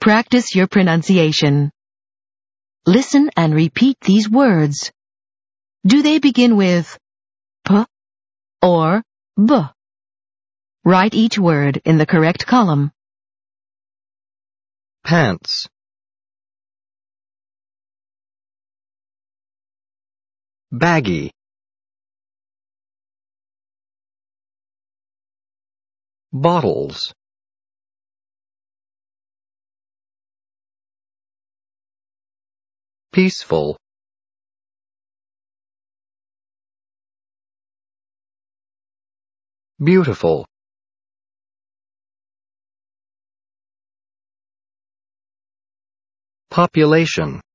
Practice your pronunciation. Listen and repeat these words. Do they begin with P or B? Write each word in the correct column. Pants. Baggy. Bottles. Peaceful. Beautiful. Population.